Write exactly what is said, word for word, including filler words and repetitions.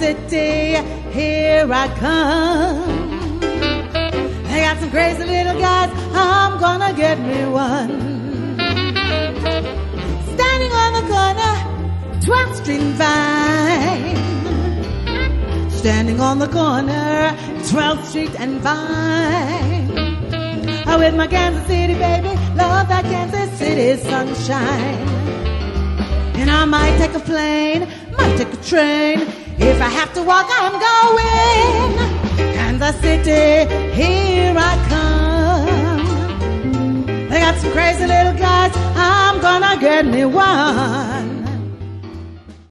City, here I come. I got some crazy little guys, I'm gonna get me one. Standing on the corner, twelfth Street and Vine. Standing on the corner, twelfth Street and Vine. I'm with my Kansas City baby, love that Kansas City sunshine. And I might take a plane, might take a train. If I have to walk, I'm going. Kansas City, here I come. I got some crazy little guys, I'm gonna get me one.